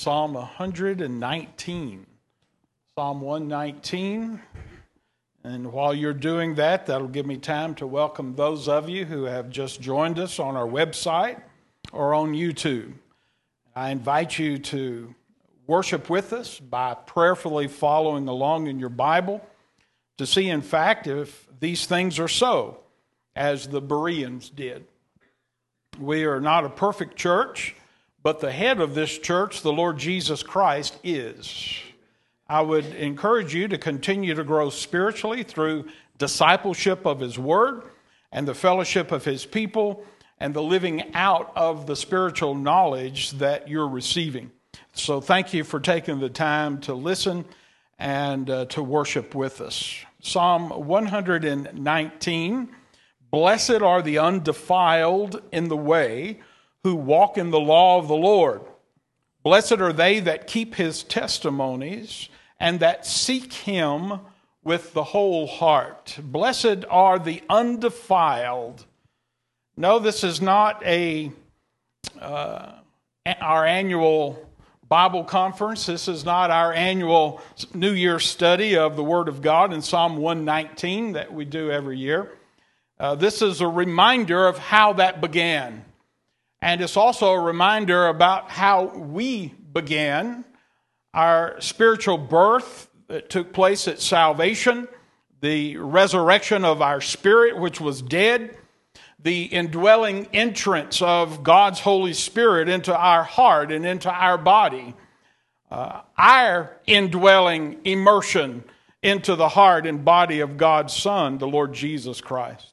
Psalm 119. Psalm 119. And while you're doing that, that'll give me time to welcome those of you who have just joined us on our website or on YouTube. I invite you to worship with us by prayerfully following along in your Bible to see, in fact, if these things are so, as the Bereans did. We are not a perfect church, but the head of this church, the Lord Jesus Christ, is. I would encourage you to continue to grow spiritually through discipleship of His Word and the fellowship of His people and the living out of the spiritual knowledge that you're receiving. So thank you for taking the time to listen and to worship with us. Psalm 119, Blessed are the undefiled in the way who walk in the law of the Lord. Blessed are they that keep His testimonies and that seek Him with the whole heart. Blessed are the undefiled. No, this is not our annual Bible conference. This is not our annual New Year study of the Word of God in Psalm 119 that we do every year. This is a reminder of how that began. And it's also a reminder about how we began our spiritual birth that took place at salvation, the resurrection of our spirit, which was dead, the indwelling entrance of God's Holy Spirit into our heart and into our body, our indwelling immersion into the heart and body of God's Son, the Lord Jesus Christ.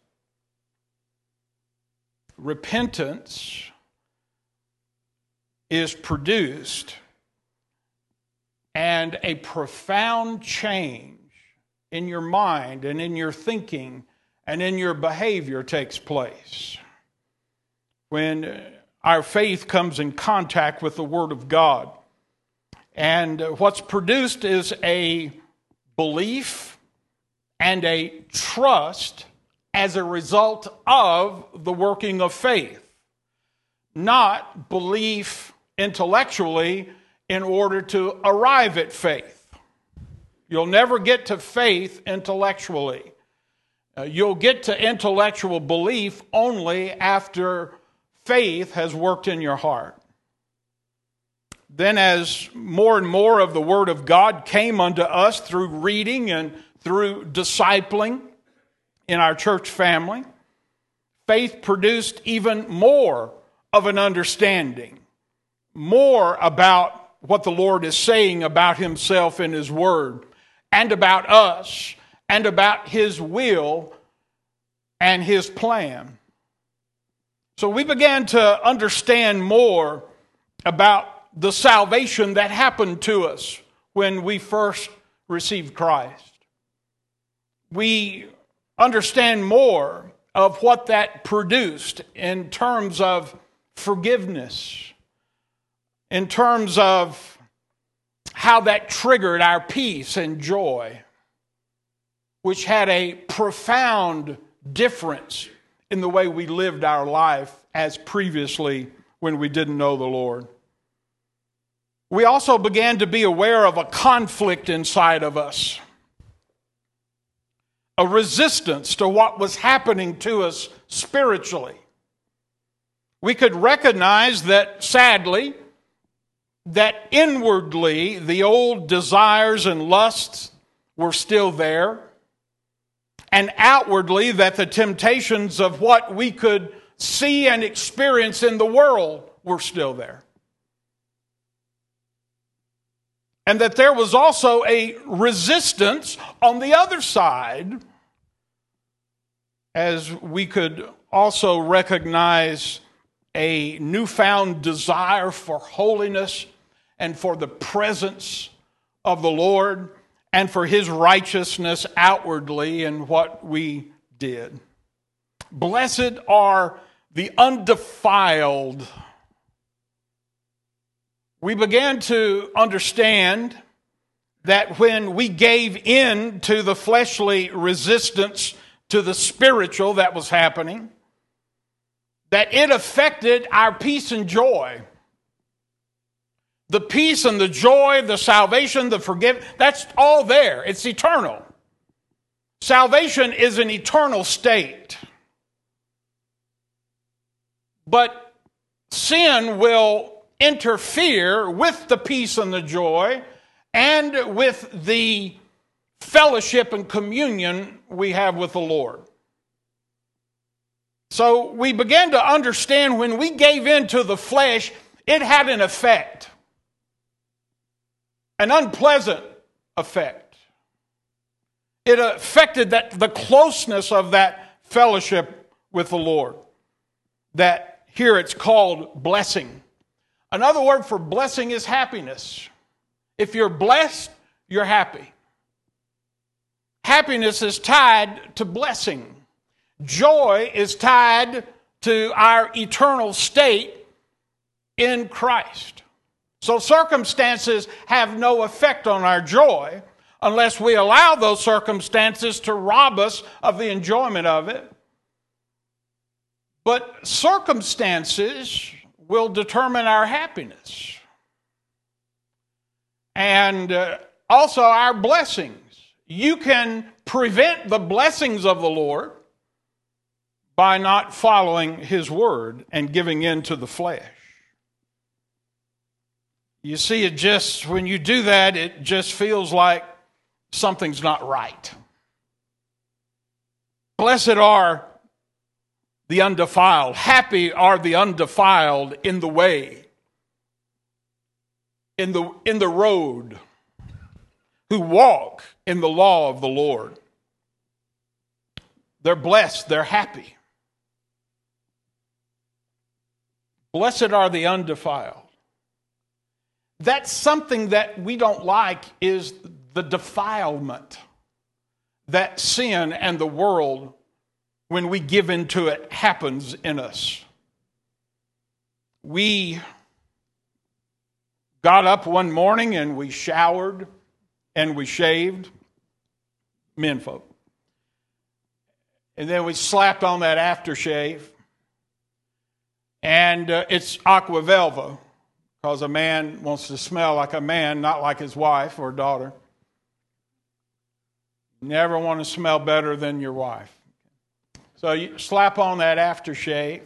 Repentance is produced and a profound change in your mind and in your thinking and in your behavior takes place when our faith comes in contact with the Word of God. And what's produced is a belief and a trust as a result of the working of faith, not belief intellectually in order to arrive at faith. You'll never get to faith intellectually. You'll get to intellectual belief only after faith has worked in your heart. Then as more and more of the Word of God came unto us through reading and through discipling in our church family, faith produced even more of an understanding, more about what the Lord is saying about Himself in His Word, and about us, and about His will and His plan. So we began to understand more about the salvation that happened to us when we first received Christ. We understand more of what that produced in terms of forgiveness, in terms of how that triggered our peace and joy, which had a profound difference in the way we lived our life as previously when we didn't know the Lord. We also began to be aware of a conflict inside of us, a resistance to what was happening to us spiritually. We could recognize that, sadly, that inwardly the old desires and lusts were still there, and outwardly that the temptations of what we could see and experience in the world were still there. And that there was also a resistance on the other side, as we could also recognize a newfound desire for holiness and for the presence of the Lord and for His righteousness outwardly in what we did. Blessed are the undefiled. We began to understand that when we gave in to the fleshly resistance to the spiritual that was happening, that it affected our peace and joy. The peace and the joy, the salvation, the forgiveness, that's all there. It's eternal. Salvation is an eternal state. But sin will interfere with the peace and the joy and with the fellowship and communion we have with the Lord. So we began to understand when we gave in to the flesh, it had an effect. An unpleasant effect. It affected the closeness of that fellowship with the Lord. That here it's called blessing. Another word for blessing is happiness. If you're blessed, you're happy. Happiness is tied to blessing. Joy is tied to our eternal state in Christ. So circumstances have no effect on our joy unless we allow those circumstances to rob us of the enjoyment of it. But circumstances will determine our happiness. And also our blessings. You can prevent the blessings of the Lord by not following His word and giving in to the flesh. You see, when you do that, it just feels like something's not right. Blessed are the undefiled. Happy are the undefiled in the way, in the road, who walk in the law of the Lord. They're blessed, they're happy. Blessed are the undefiled. That's something that we don't like, is the defilement that sin and the world, when we give into it, happens in us. We got up one morning and we showered and we shaved, men folk. And then we slapped on that aftershave. And it's Aqua Velva, because a man wants to smell like a man, not like his wife or daughter. You never want to smell better than your wife. So you slap on that aftershave,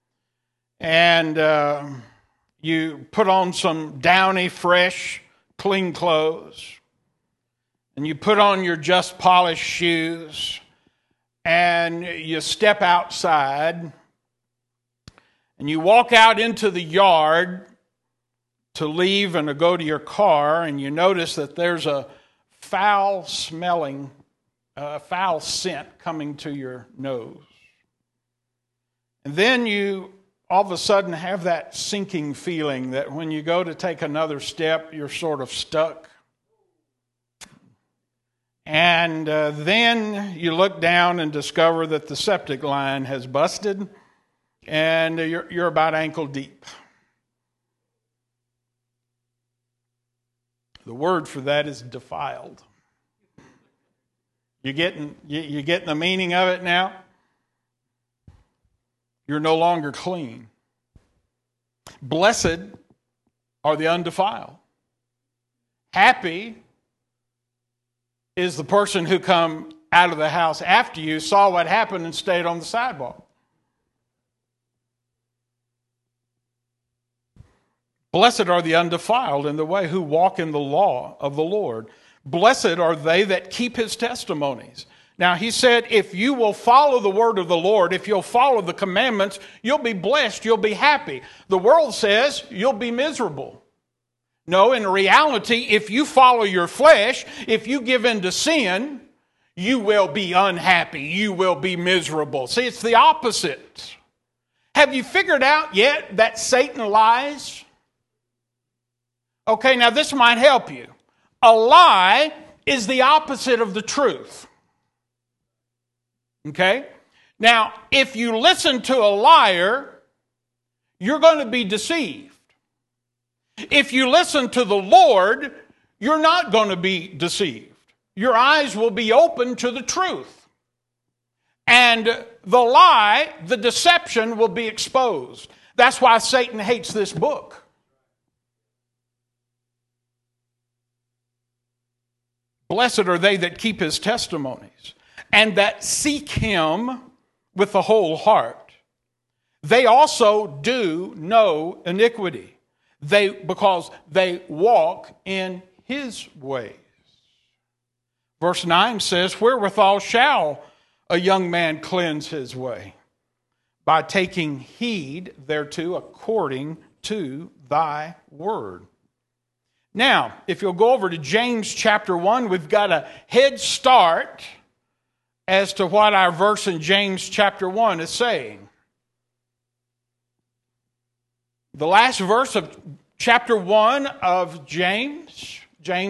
and you put on some downy, fresh, clean clothes, and you put on your just polished shoes, and you step outside, and you walk out into the yard to leave and to go to your car, and you notice that there's a foul scent coming to your nose. And then you all of a sudden have that sinking feeling that when you go to take another step, you're sort of stuck. And then you look down and discover that the septic line has busted, and you're about ankle deep. The word for that is defiled. You getting the meaning of it now? You're no longer clean. Blessed are the undefiled. Happy is the person who come out of the house after you, saw what happened, and stayed on the sidewalk. Blessed are the undefiled in the way, who walk in the law of the Lord. Blessed are they that keep His testimonies. Now, He said, if you will follow the word of the Lord, if you'll follow the commandments, you'll be blessed, you'll be happy. The world says you'll be miserable. No, in reality, if you follow your flesh, if you give in to sin, you will be unhappy, you will be miserable. See, it's the opposite. Have you figured out yet that Satan lies? Okay, now this might help you. A lie is the opposite of the truth. Okay? Now, if you listen to a liar, you're going to be deceived. If you listen to the Lord, you're not going to be deceived. Your eyes will be open to the truth. And the lie, the deception will be exposed. That's why Satan hates this book. Blessed are they that keep his testimonies, and that seek him with the whole heart. They also do no iniquity, because they walk in his ways. Verse 9 says, wherewithal shall a young man cleanse his way? By taking heed thereto according to thy word. Now, if you'll go over to James chapter 1, we've got a head start as to what our verse in James chapter 1 is saying. The last verse of chapter 1 of James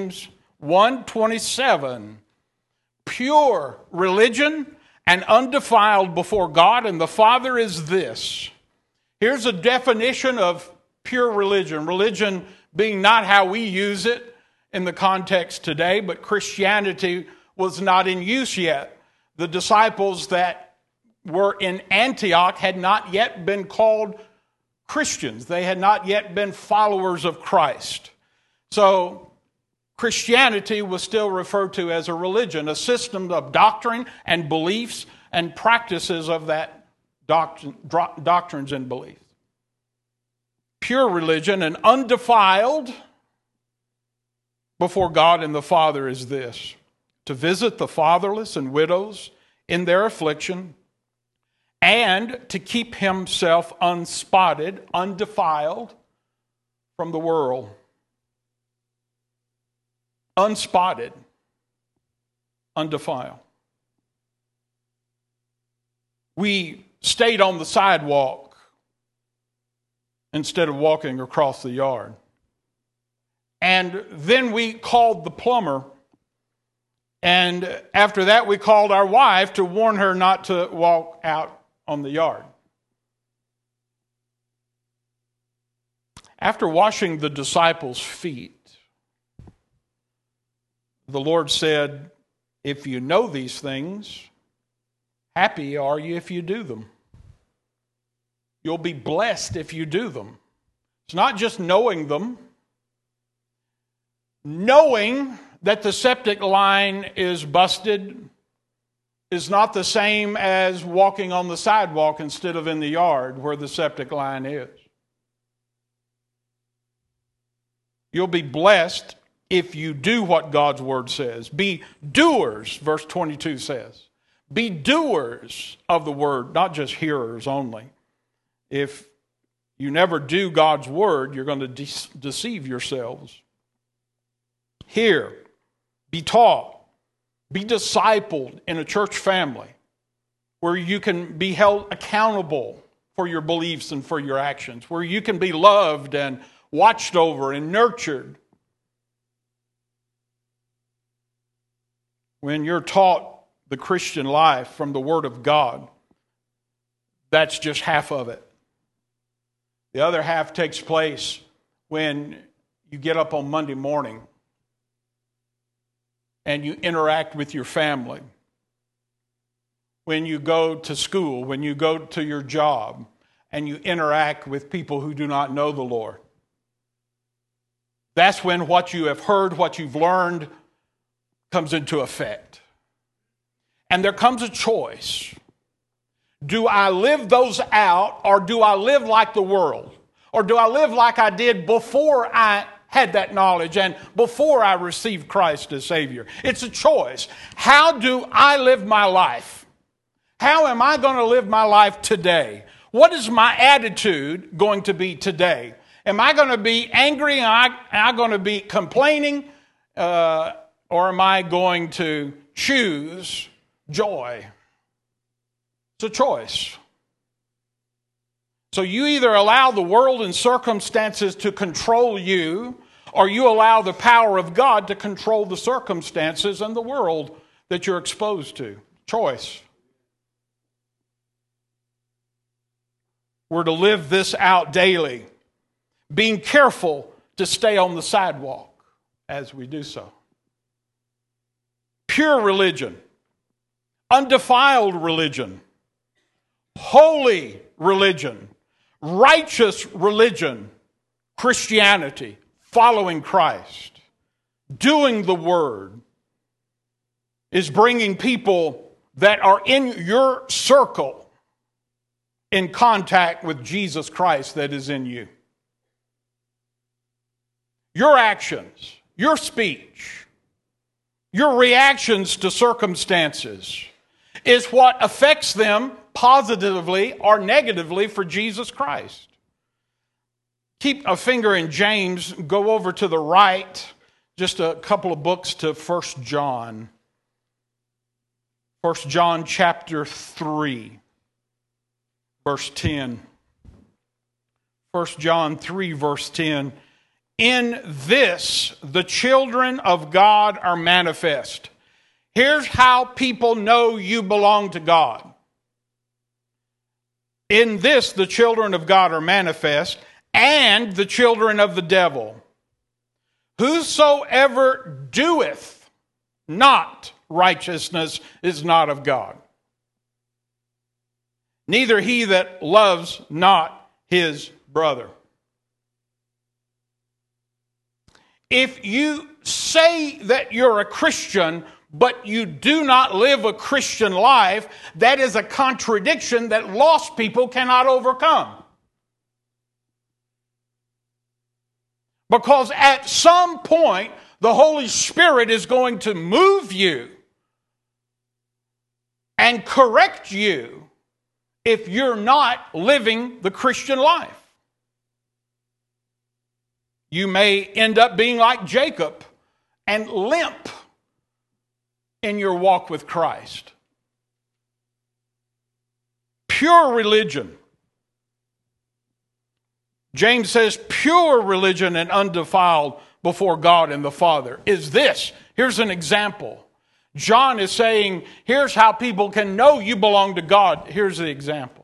1:27. Pure religion and undefiled before God and the Father is this. Here's a definition of pure religion. Religion being not how we use it in the context today, but Christianity was not in use yet. The disciples that were in Antioch had not yet been called Christians. They had not yet been followers of Christ. So Christianity was still referred to as a religion, a system of doctrine and beliefs and practices of that doctrines and beliefs. Pure religion and undefiled before God and the Father is this: to visit the fatherless and widows in their affliction, and to keep himself unspotted, undefiled from the world. Unspotted, undefiled. We stayed on the sidewalk instead of walking across the yard. And then we called the plumber. And after that, we called our wife to warn her not to walk out on the yard. After washing the disciples' feet, the Lord said, if you know these things, happy are you if you do them. You'll be blessed if you do them. It's not just knowing them. Knowing that the septic line is busted is not the same as walking on the sidewalk instead of in the yard where the septic line is. You'll be blessed if you do what God's word says. Be doers, verse 22 says. Be doers of the word, not just hearers only. If you never do God's word, you're going to deceive yourselves. Hear, be taught, be discipled in a church family where you can be held accountable for your beliefs and for your actions, where you can be loved and watched over and nurtured. When you're taught the Christian life from the Word of God, that's just half of it. The other half takes place when you get up on Monday morning and you interact with your family. When you go to school, when you go to your job, and you interact with people who do not know the Lord. That's when what you have heard, what you've learned, comes into effect. And there comes a choice. Do I live those out, or do I live like the world? Or do I live like I did before I had that knowledge and before I received Christ as Savior? It's a choice. How do I live my life? How am I going to live my life today? What is my attitude going to be today? Am I going to be angry? Am I going to be complaining? Or am I going to choose joy? It's a choice. So you either allow the world and circumstances to control you, or you allow the power of God to control the circumstances and the world that you're exposed to. Choice. We're to live this out daily, being careful to stay on the sidewalk as we do so. Pure religion, undefiled religion, holy religion, righteous religion, Christianity, following Christ, doing the word, is bringing people that are in your circle in contact with Jesus Christ that is in you. Your actions, your speech, your reactions to circumstances is what affects them positively or negatively for Jesus Christ. Keep a finger in James, go over to the right, just a couple of books to 1 John. 1 John chapter 3, verse 10. 1 John 3, verse 10. In this, the children of God are manifest. Here's how people know you belong to God. In this, the children of God are manifest, and the children of the devil. Whosoever doeth not righteousness is not of God. Neither he that loves not his brother. If you say that you're a Christian, but you do not live a Christian life, that is a contradiction that lost people cannot overcome. Because at some point, the Holy Spirit is going to move you and correct you if you're not living the Christian life. You may end up being like Jacob and limp in your walk with Christ. Pure religion. James says pure religion and undefiled before God and the Father is this. Here's an example. John is saying, here's how people can know you belong to God. Here's the example.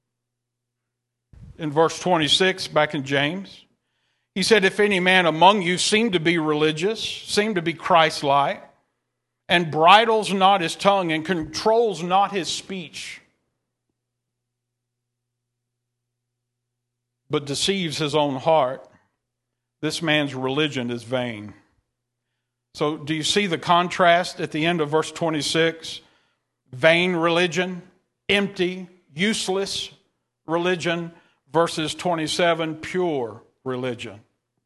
In verse 26, back in James, he said, if any man among you seem to be religious, seem to be Christ-like, and bridles not his tongue and controls not his speech, but deceives his own heart, this man's religion is vain. So do you see the contrast at the end of verse 26? Vain religion, empty, useless religion, verses 27, pure religion.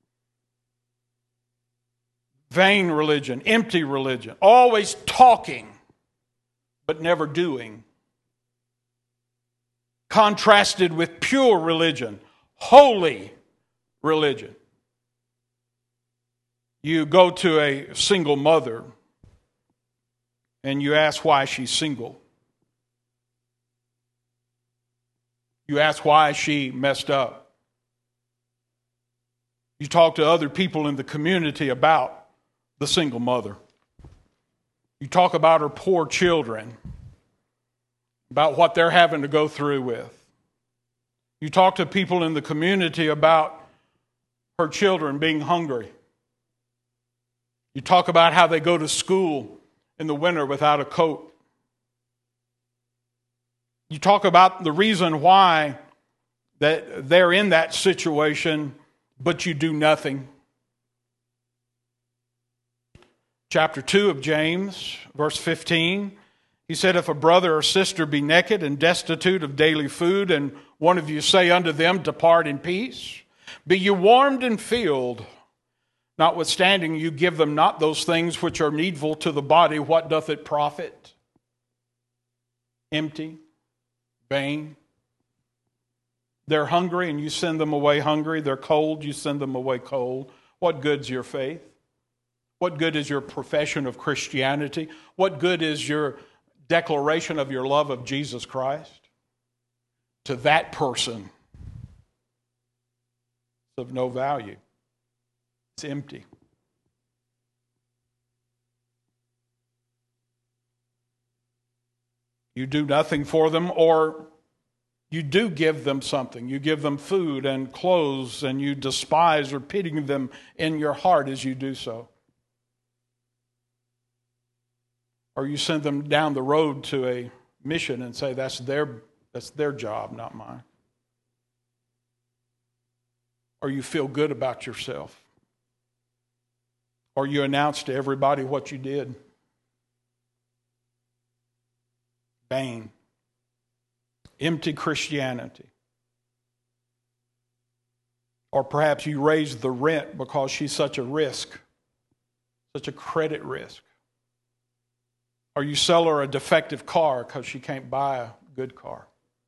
Vain religion, empty religion, always talking, but never doing. Contrasted with pure religion, holy religion. You go to a single mother and you ask why she's single. You ask why she messed up. You talk to other people in the community about the single mother. You talk about her poor children, about what they're having to go through with. You talk to people in the community about her children being hungry. You talk about how they go to school in the winter without a coat. You talk about the reason why that they're in that situation, but you do nothing. Chapter 2 of James, verse 15, he said, if a brother or sister be naked and destitute of daily food, and one of you say unto them, depart in peace, be you warmed and filled, notwithstanding you give them not those things which are needful to the body, what doth it profit? Empty, vain. They're hungry and you send them away hungry. They're cold, you send them away cold. What good's your faith? What good is your profession of Christianity? What good is your declaration of your love of Jesus Christ? To that person, it's of no value. It's empty. You do nothing for them, or you do give them something. You give them food and clothes, and you despise or pity them in your heart as you do so. Or you send them down the road to a mission and say, that's their job, not mine. Or you feel good about yourself. Or you announce to everybody what you did. Vain. Empty Christianity. Or perhaps you raised the rent because she's such a risk, such a credit risk. Or you sell her a defective car because she can't buy a good car.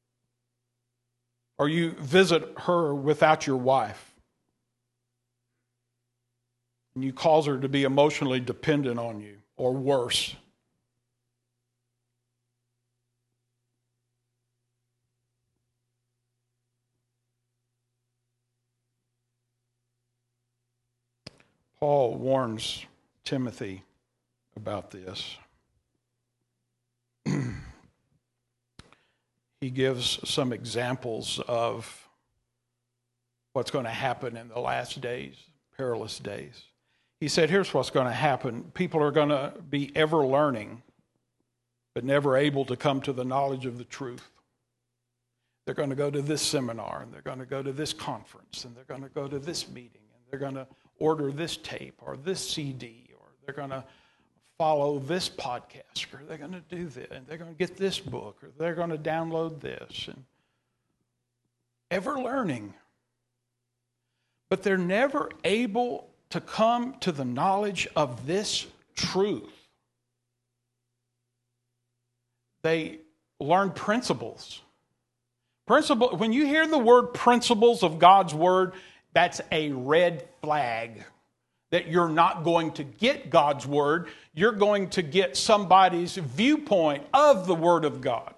Or you visit her without your wife. And you cause her to be emotionally dependent on you, or worse. Paul warns Timothy about this. He gives some examples of what's going to happen in the last days, perilous days. He said, here's what's going to happen. People are going to be ever learning, but never able to come to the knowledge of the truth. They're going to go to this seminar, and they're going to go to this conference, and they're going to go to this meeting, and they're going to order this tape or this CD, or they're going to follow this podcast, or they're going to do this, and they're going to get this book, or they're going to download this, and ever learning. But they're never able to come to the knowledge of this truth. They learn principles. When you hear the word principles of God's word, that's a red flag that you're not going to get God's word. You're going to get somebody's viewpoint of the word of God.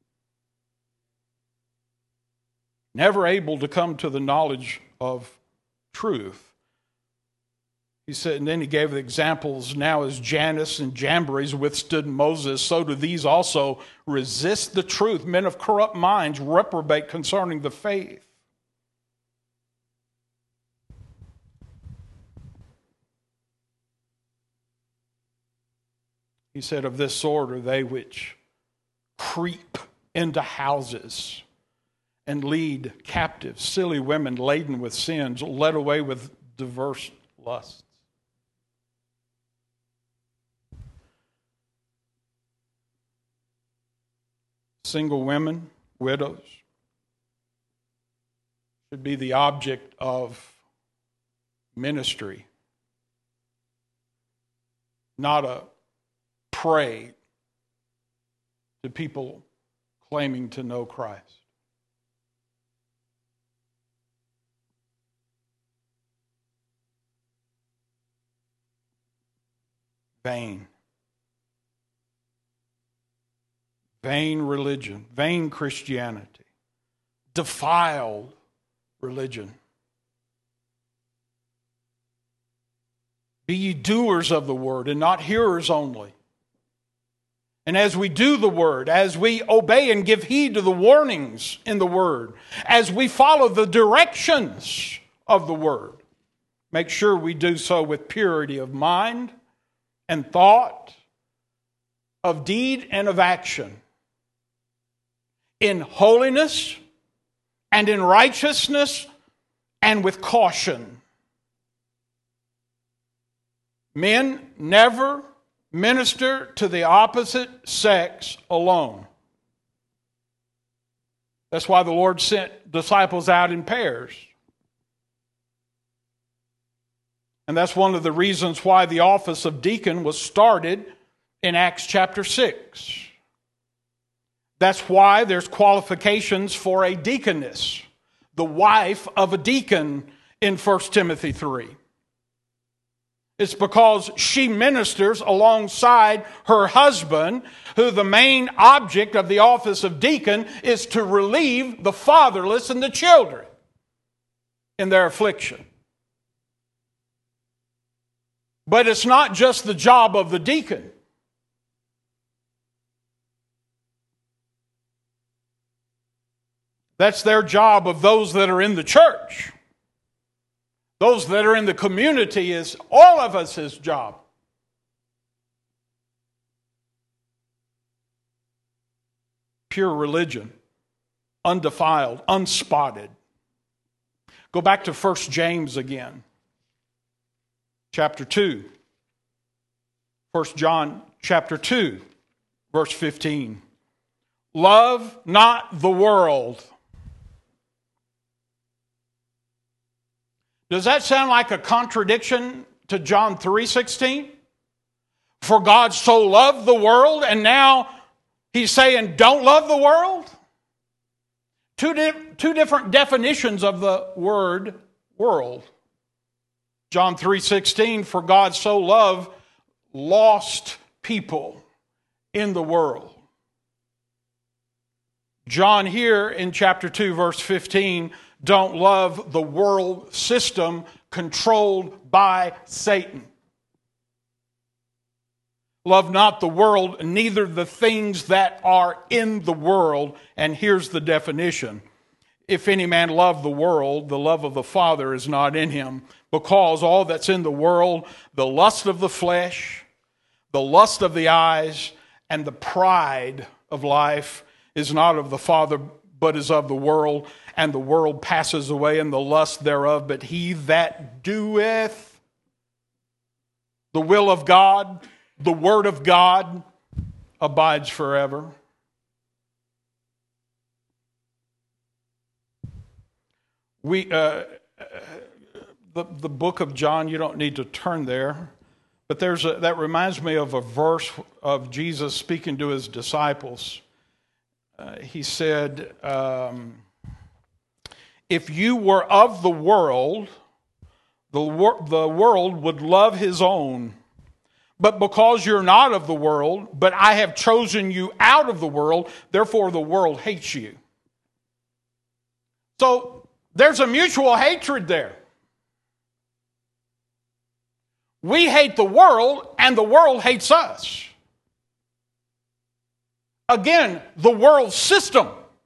Never able to come to the knowledge of truth. He said, and then he gave the examples, now as Jannes and Jambres withstood Moses, so do these also resist the truth. Men of corrupt minds reprobate concerning the faith. He said, of this sort are they which creep into houses and lead captive silly women laden with sins, led away with diverse lusts. Single women, widows, should be the object of ministry, not a prey to people claiming to know Christ. Vain. Vain religion, vain Christianity, defiled religion. Be ye doers of the word and not hearers only. And as we do the word, as we obey and give heed to the warnings in the word, as we follow the directions of the word, make sure we do so with purity of mind and thought, of deed and of action, in holiness and in righteousness and with caution. Men never minister to the opposite sex alone. That's why the Lord sent disciples out in pairs. And that's one of the reasons why the office of deacon was started in Acts chapter 6. That's why there's qualifications for a deaconess, the wife of a deacon in 1 Timothy 3. It's because she ministers alongside her husband, who the main object of the office of deacon is to relieve the fatherless and the children in their affliction. But it's not just the job of the deacon. That's their job of those that are in the church. Those that are in the community is all of us his job. Pure religion, undefiled, unspotted. Go back to 1 James again. Chapter 2. 1 John chapter 2, verse 15. Love not the world. Does that sound like a contradiction to John 3:16? For God so loved the world, and now he's saying don't love the world? Two different definitions of the word world. John 3:16, for God so loved lost people in the world. John here in chapter 2, verse 15, don't love the world system controlled by Satan. Love not the world, neither the things that are in the world. And here's the definition. If any man love the world, the love of the Father is not in him. Because all that's in the world, the lust of the flesh, the lust of the eyes, and the pride of life is not of the Father, but is of the world. And the world passes away and the lust thereof. But he that doeth the will of God, the word of God, abides forever. The book of John, you don't need to turn there, but that reminds me of a verse of Jesus speaking to his disciples. He said, if you were of the world, the world would love his own. But because you're not of the world, but I have chosen you out of the world, therefore the world hates you. So there's a mutual hatred there. We hate the world, and the world hates us. Again, the world system.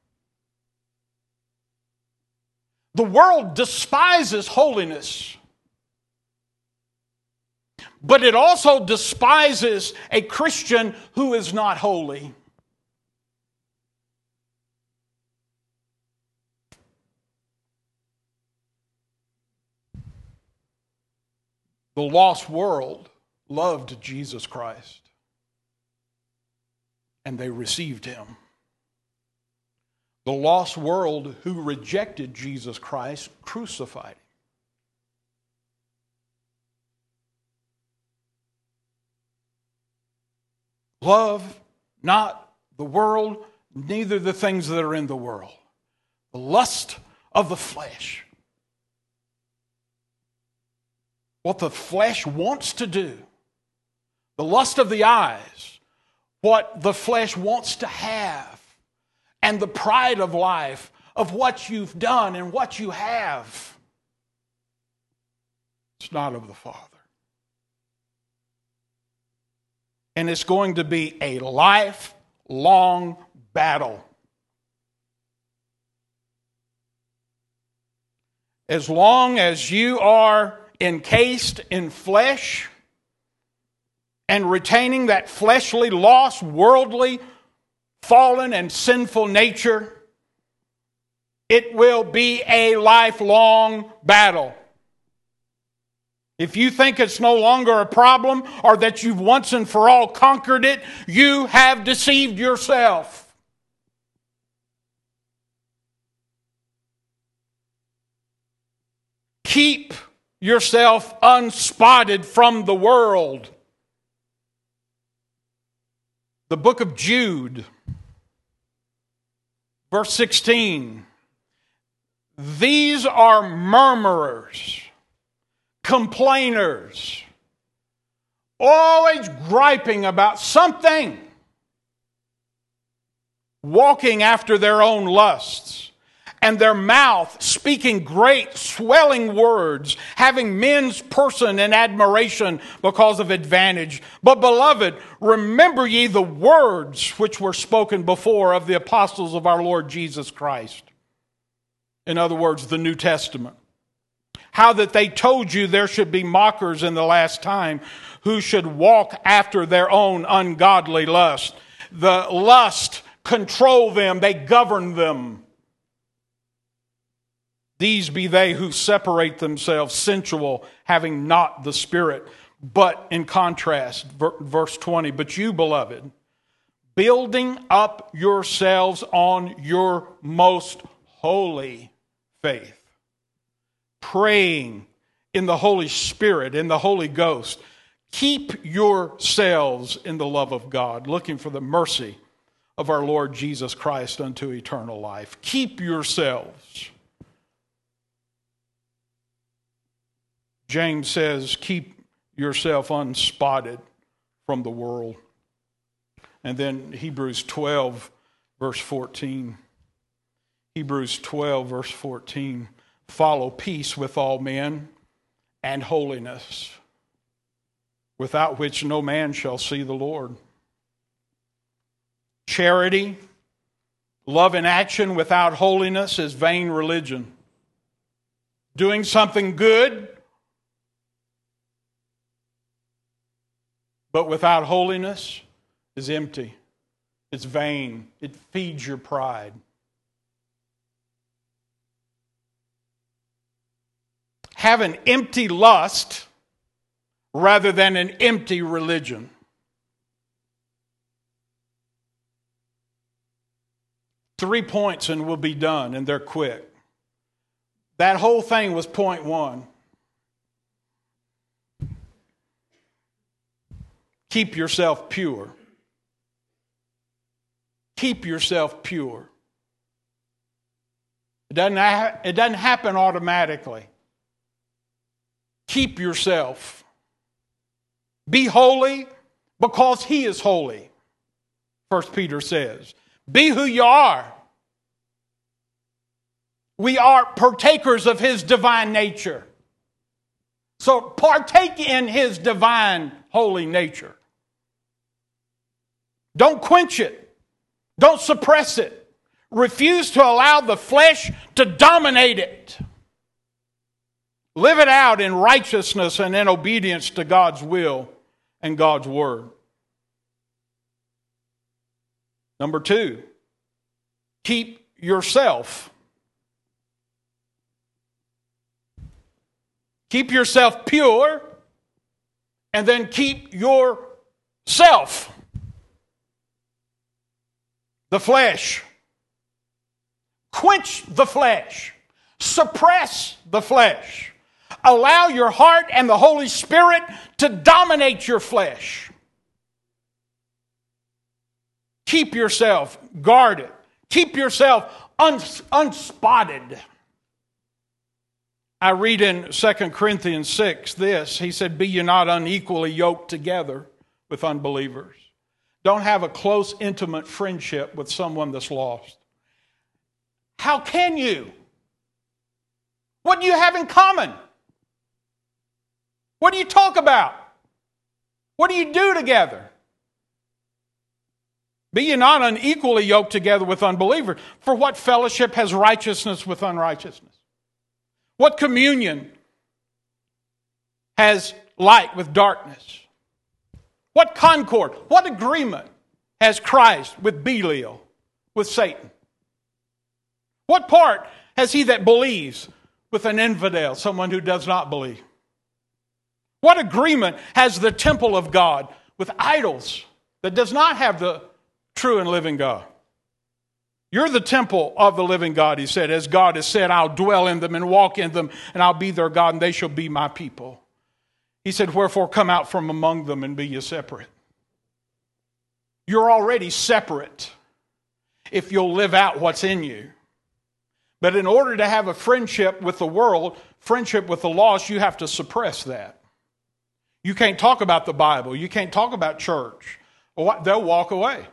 The world despises holiness. But it also despises a Christian who is not holy. The lost world loved Jesus Christ, and they received him. The lost world who rejected Jesus Christ crucified him. Love not the world, neither the things that are in the world. The lust of the flesh. What the flesh wants to do. The lust of the eyes. What the flesh wants to have. And the pride of life, of what you've done and what you have. It's not of the Father. And it's going to be a lifelong battle. As long as you are encased in flesh and retaining that fleshly, lost, worldly, fallen, and sinful nature, it will be a lifelong battle. If you think it's no longer a problem or that you've once and for all conquered it, you have deceived yourself. Keep yourself unspotted from the world. The book of Jude, verse 16. These are murmurers, complainers, always griping about something, walking after their own lusts, and their mouth speaking great swelling words, having men's person in admiration because of advantage. But beloved, remember ye the words which were spoken before of the apostles of our Lord Jesus Christ. In other words, the New Testament. How that they told you there should be mockers in the last time who should walk after their own ungodly lust. The lust control them, they govern them. These be they who separate themselves sensual, having not the Spirit. But in contrast, verse 20, but you, beloved, building up yourselves on your most holy faith, praying in the Holy Spirit, in the Holy Ghost. Keep yourselves in the love of God, looking for the mercy of our Lord Jesus Christ unto eternal life. Keep yourselves. James says, keep yourself unspotted from the world. And then Hebrews 12, verse 14. Hebrews 12, verse 14. Follow peace with all men and holiness, without which no man shall see the Lord. Charity, love in action without holiness is vain religion. Doing something good, but without holiness, is empty. It's vain. It feeds your pride. Have an empty lust rather than an empty religion. Three points and we'll be done, and they're quick. That whole thing was point one. Keep yourself pure. Keep yourself pure. It doesn't happen automatically. Keep yourself. Be holy because He is holy, 1 Peter says. Be who you are. We are partakers of His divine nature. So partake in His divine holy nature. Don't quench it. Don't suppress it. Refuse to allow the flesh to dominate it. Live it out in righteousness and in obedience to God's will and God's word. Number two, keep yourself. Keep yourself pure, and then keep yourself. The flesh. Quench the flesh. Suppress the flesh. Allow your heart and the Holy Spirit to dominate your flesh. Keep yourself guarded. Keep yourself unspotted. I read in 2 Corinthians 6 this. He said, be ye not unequally yoked together with unbelievers. Don't have a close, intimate friendship with someone that's lost. How can you? What do you have in common? What do you talk about? What do you do together? Be ye not unequally yoked together with unbelievers. For what fellowship has righteousness with unrighteousness? What communion has light with darkness? What concord, what agreement has Christ with Belial, with Satan? What part has he that believes with an infidel, someone who does not believe? What agreement has the temple of God with idols that does not have the true and living God? You're the temple of the living God, he said. As God has said, I'll dwell in them and walk in them, and I'll be their God, and they shall be my people. He said, wherefore come out from among them and be ye separate. You're already separate if you'll live out what's in you. But in order to have a friendship with the world, friendship with the lost, you have to suppress that. You can't talk about the Bible. You can't talk about church. They'll walk away.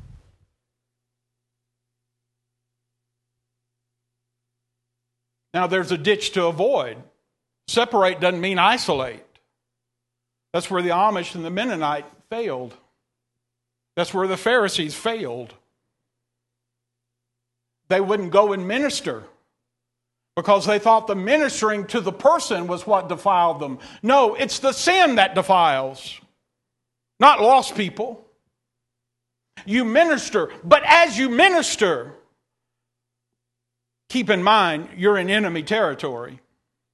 Now, there's a ditch to avoid. Separate doesn't mean isolate. That's where the Amish and the Mennonite failed. That's where the Pharisees failed. They wouldn't go and minister because they thought the ministering to the person was what defiled them. No, it's the sin that defiles, not lost people. You minister, but as you minister, keep in mind, you're in enemy territory.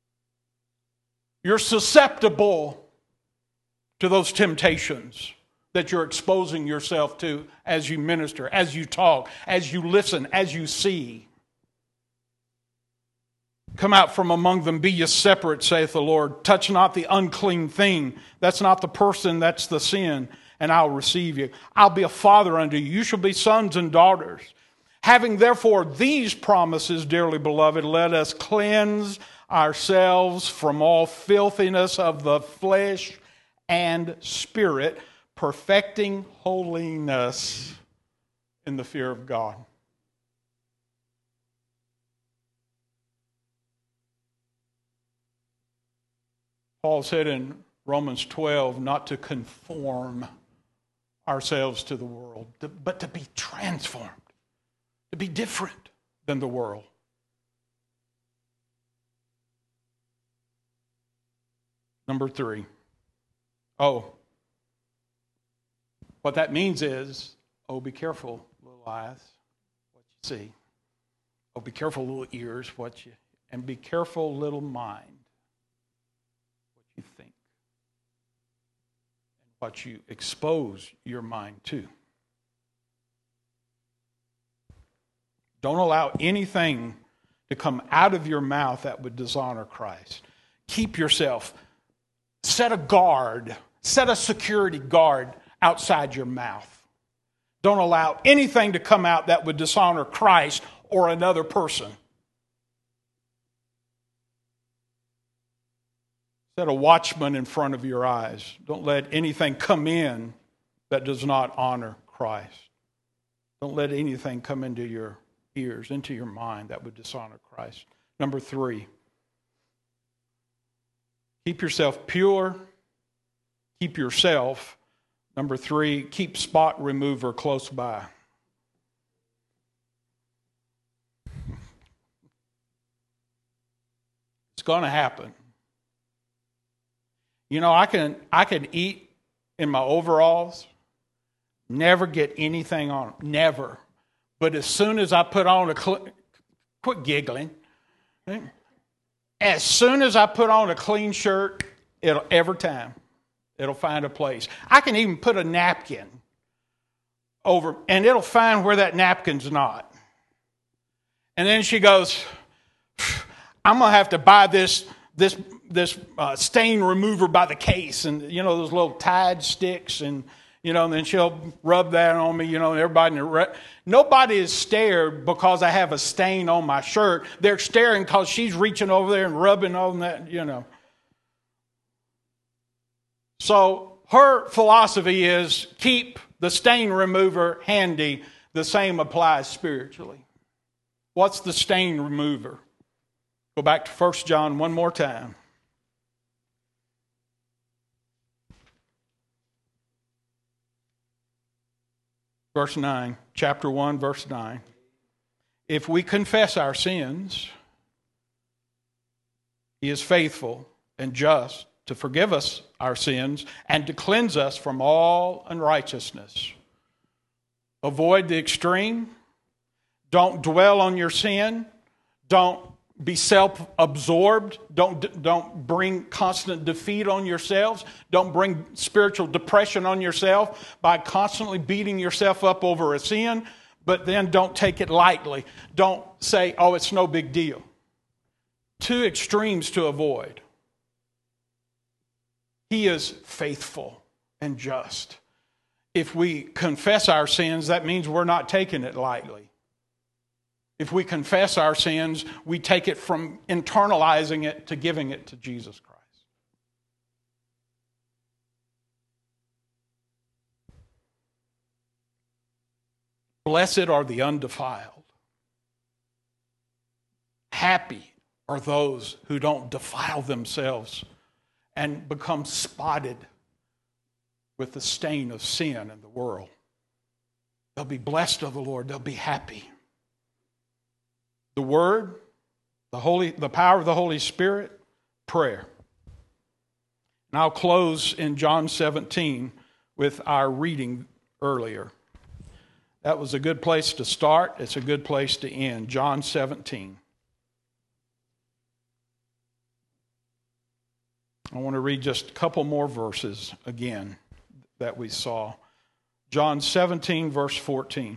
You're susceptible to those temptations, that you're exposing yourself to as you minister, as you talk, as you listen, as you see. Come out from among them, be ye separate, saith the Lord. Touch not the unclean thing. That's not the person, that's the sin. And I'll receive you. I'll be a father unto you. You shall be sons and daughters. Having therefore these promises, dearly beloved, let us cleanse ourselves from all filthiness of the flesh and spirit, perfecting holiness in the fear of God. Paul said in Romans 12, not to conform ourselves to the world, but to be transformed, to be different than the world. Number 3. What that means is, be careful, little eyes, what you see. Be careful, little ears, and be careful, little mind, what you think, and what you expose your mind to. Don't allow anything to come out of your mouth that would dishonor Christ. Keep yourself. Set a guard. Set a security guard outside your mouth. Don't allow anything to come out that would dishonor Christ or another person. Set a watchman in front of your eyes. Don't let anything come in that does not honor Christ. Don't let anything come into your ears, into your mind that would dishonor Christ. Number 3, keep yourself pure. Keep yourself. Number 3, keep spot remover close by. It's going to happen. You know, I can eat in my overalls, never get anything on them, never. But as soon as I put on quit giggling. As soon as I put on a clean shirt, every time, it'll find a place. I can even put a napkin over, and it'll find where that napkin's not. And then she goes, I'm going to have to buy this stain remover by the case, and those little Tide sticks, and and then she'll rub that on me, and everybody. Nobody is stared because I have a stain on my shirt. They're staring because she's reaching over there and rubbing on that, So her philosophy is keep the stain remover handy. The same applies spiritually. What's the stain remover? Go back to 1 John one more time. Verse 9, chapter 1, verse 9. If we confess our sins, He is faithful and just to forgive us our sins and to cleanse us from all unrighteousness. Avoid the extreme. Don't dwell on your sin. Don't be self-absorbed. Don't bring constant defeat on yourselves. Don't bring spiritual depression on yourself by constantly beating yourself up over a sin. But then don't take it lightly. Don't say, it's no big deal. 2 extremes to avoid. He is faithful and just. If we confess our sins, that means we're not taking it lightly. If we confess our sins, we take it from internalizing it to giving it to Jesus Christ. Blessed are the undefiled. Happy are those who don't defile themselves and become spotted with the stain of sin in the world. They'll be blessed of the Lord. They'll be happy. The Word, the power of the Holy Spirit, prayer. And I'll close in John 17 with our reading earlier. That was a good place to start. It's a good place to end. John 17. I want to read just a couple more verses again that we saw. John 17, verse 14.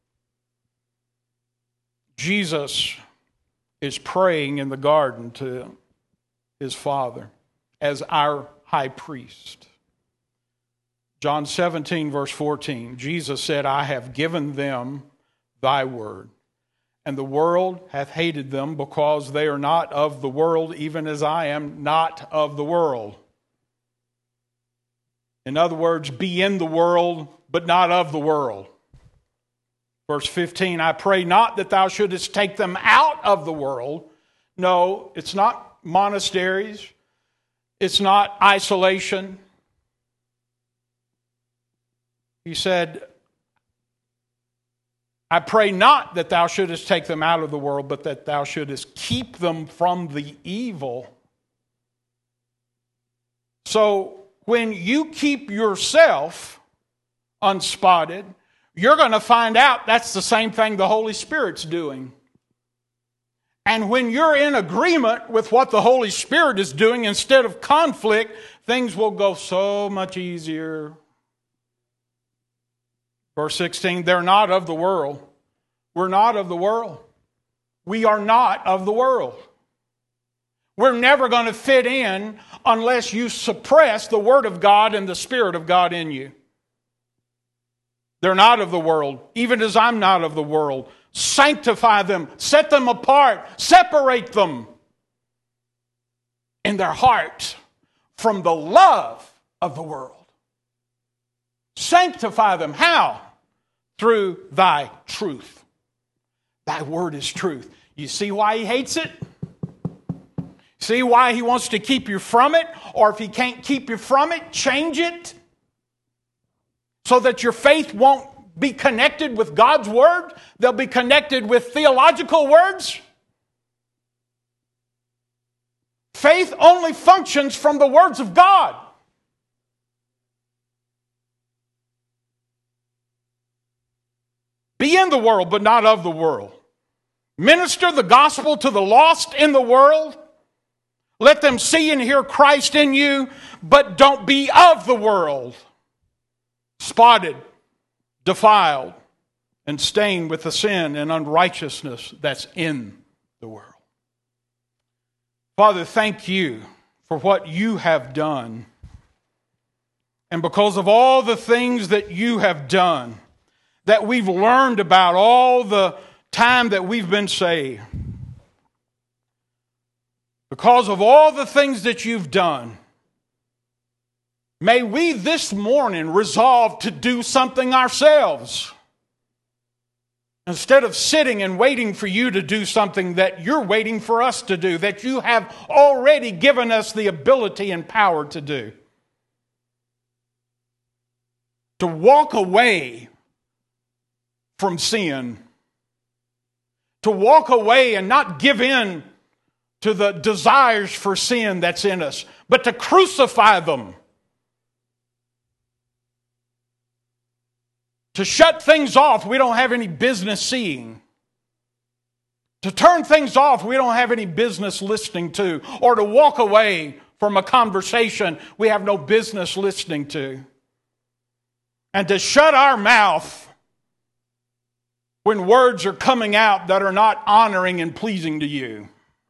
Jesus is praying in the garden to his Father as our high priest. John 17, verse 14, Jesus said, I have given them thy word, and the world hath hated them because they are not of the world, even as I am not of the world. In other words, be in the world, but not of the world. Verse 15, I pray not that thou shouldest take them out of the world. No, it's not monasteries. It's not isolation. He said, I pray not that thou shouldest take them out of the world, but that thou shouldest keep them from the evil. So when you keep yourself unspotted, you're going to find out that's the same thing the Holy Spirit's doing. And when you're in agreement with what the Holy Spirit is doing instead of conflict, things will go so much easier. Verse 16, they're not of the world. We're not of the world. We are not of the world. We're never going to fit in unless you suppress the Word of God and the Spirit of God in you. They're not of the world, even as I'm not of the world. Sanctify them, set them apart, separate them in their heart from the love of the world. Sanctify them. How? Through thy truth. Thy word is truth. You see why he hates it? See why he wants to keep you from it? Or if he can't keep you from it, change it so that your faith won't be connected with God's word. They'll be connected with theological words. Faith only functions from the words of God. Be in the world, but not of the world. Minister the gospel to the lost in the world. Let them see and hear Christ in you, but don't be of the world. Spotted, defiled, and stained with the sin and unrighteousness that's in the world. Father, thank you for what you have done. And because of all the things that you have done, that we've learned about all the time that we've been saved, because of all the things that you've done, may we this morning resolve to do something ourselves. Instead of sitting and waiting for you to do something that you're waiting for us to do, that you have already given us the ability and power to do. To walk away from sin. To walk away and not give in to the desires for sin that's in us, but to crucify them. To shut things off we don't have any business seeing. To turn things off we don't have any business listening to. Or to walk away from a conversation we have no business listening to. And to shut our mouth when words are coming out that are not honoring and pleasing to you.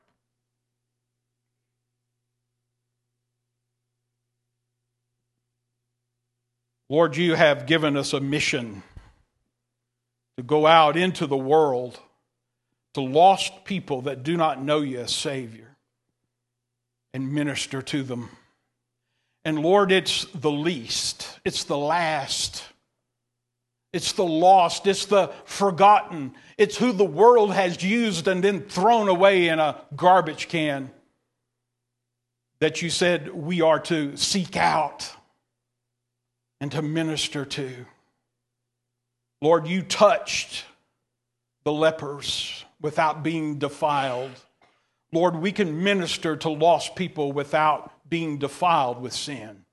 Lord, you have given us a mission to go out into the world to lost people that do not know you as Savior and minister to them. And Lord, it's the least, it's the last, it's the lost, it's the forgotten, it's who the world has used and then thrown away in a garbage can that you said we are to seek out and to minister to. Lord, you touched the lepers without being defiled. Lord, we can minister to lost people without being defiled with sin.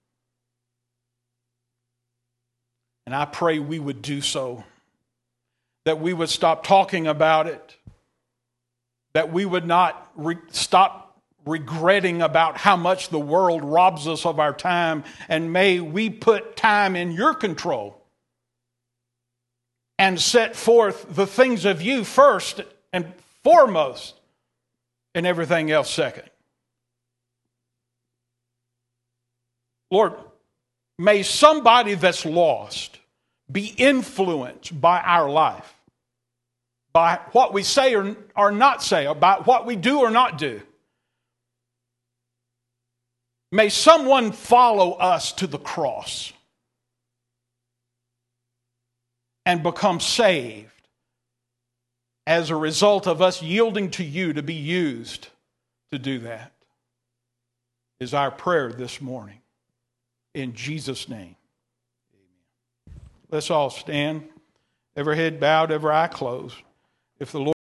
And I pray we would do so. That we would stop talking about it. That we would not stop regretting about how much the world robs us of our time, and may we put time in your control and set forth the things of you first and foremost, and everything else second. Lord, may somebody that's lost be influenced by our life, by what we say or not say, about what we do or not do. May someone follow us to the cross and become saved as a result of us yielding to you to be used to do that, is our prayer this morning. In Jesus' name. Amen. Let's all stand. Every head bowed, every eye closed. If the Lord